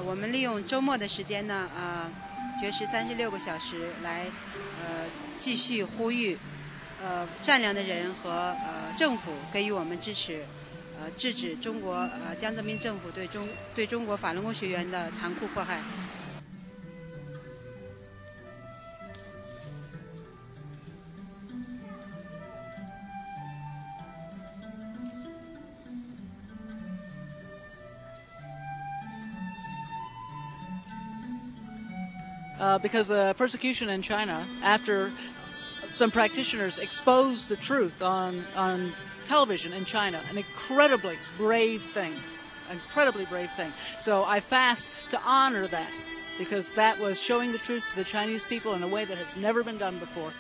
我们利用周末的时间呢，绝食36个小时来继续呼吁善良的人和政府给予我们支持，制止中国江泽民政府对中国法轮功学员的残酷迫害。 Because the persecution in China, after some practitioners exposed the truth on television in China, an incredibly brave thing. So I fast to honor that, because that was showing the truth to the Chinese people in a way that has never been done before.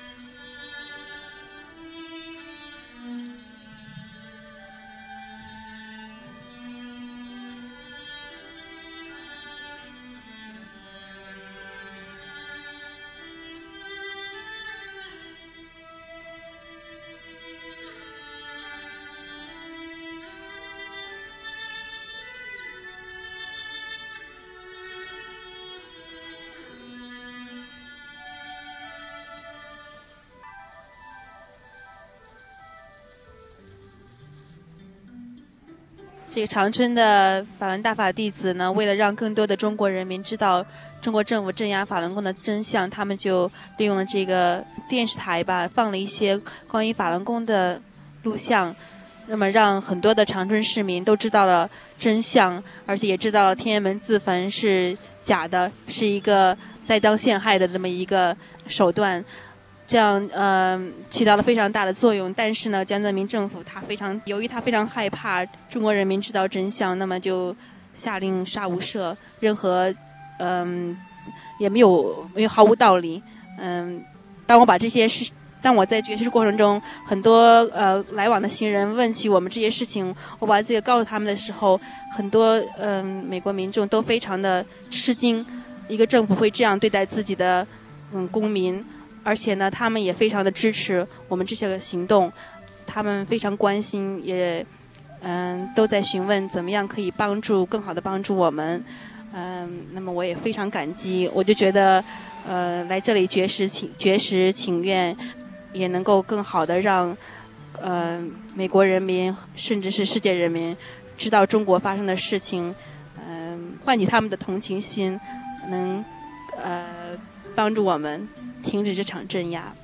这个长春的法轮大法弟子呢，为了让更多的中国人民知道中国政府镇压法轮功的真相，他们就利用了这个电视台吧，放了一些关于法轮功的录像，那么让很多的长春市民都知道了真相，而且也知道了天安门自焚是假的，是一个栽赃陷害的这么一个手段。这样起到了非常大的作用，但是呢，江泽民政府由于他非常害怕中国人民知道真相，那么就下令杀无赦，任何也没有毫无道理。当我在绝食过程中，很多来往的行人问起我们这些事情，我把这个告诉他们的时候，很多美国民众都非常的吃惊，一个政府会这样对待自己的公民。而且呢，他们也非常的支持我们这些个行动，他们非常关心，也都在询问怎么样可以更好的帮助我们。那么我也非常感激，我就觉得来这里绝食请愿，也能够更好的让美国人民甚至是世界人民知道中国发生的事情，唤起他们的同情心，能帮助我们停止这场镇压。